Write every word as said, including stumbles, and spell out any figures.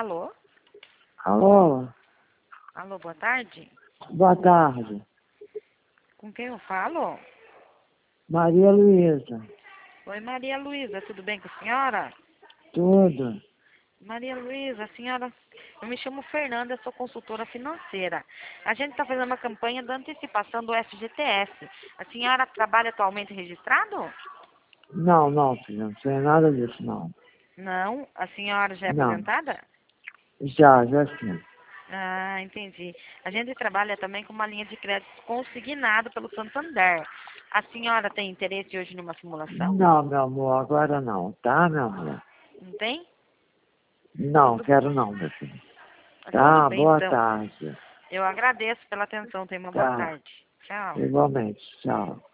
Alô? Alô? Alô, boa tarde. Boa tarde. Com quem eu falo? Maria Luísa. Oi, Maria Luísa, tudo bem com a senhora? Tudo. Maria Luísa, a senhora... Eu me chamo Fernanda, sou consultora financeira. A gente está fazendo uma campanha de antecipação do F G T S. A senhora trabalha atualmente registrado? Não, não, filha, não sei nada disso, não. Não. A senhora já é Não. aposentada? Já, já sim. Ah, entendi. A gente trabalha também com uma linha de crédito consignado pelo Santander. A senhora tem interesse hoje numa simulação? Não, meu amor, agora não, tá, meu amor? Não tem? Não, Tudo, quero não, meu filho. tudo Tá, bem, boa então. tarde. Eu agradeço pela atenção. Tenha uma boa Tá, tarde. Tchau. igualmente, tchau.